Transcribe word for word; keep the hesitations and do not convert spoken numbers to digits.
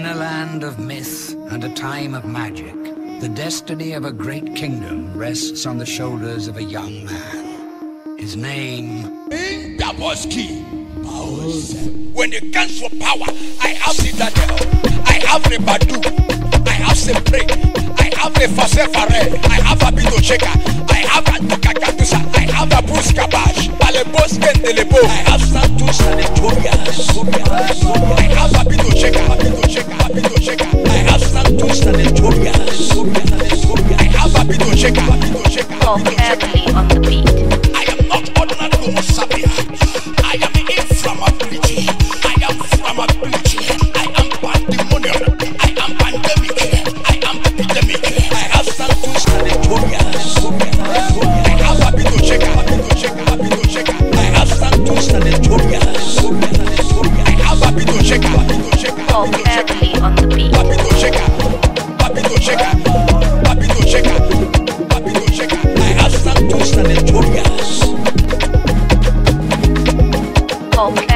a land of myth and a time of magic, the destiny of a great kingdom rests on the shoulders of a young man. His name... Indaboski. When it comes for power, I have the Daniel, I have the Badu, I have Sempre, I have the Fasefare, I have a Bido Cheka, I have a Tukakatusa, I have a Bruce Kabash, Alebosken de Lebo, I have Santos and Etorias, I have a Bido Cheka, a Bido Cheka, a Bido Cheka, I have Santos and Etorias, I have a Bido Cheka, a Bido Cheka, a Bido Cheka. On the beat. I am not ordinary Homo sapien. I am inflammability. I am flammability. I am pandemonium. I am pandemic. I am epidemic. I have Santos and Etorias. I have a Bido Cheka, a Bido Cheka, a Bido Cheka. I have Santos and Etorias. I have a Bido Cheka, a Bido Cheka, a Bido Cheka. On the beat. A Bido Cheka, a Bido Cheka, a Bido Cheka, a Bido Cheka. I have Santos and Etorias. Talk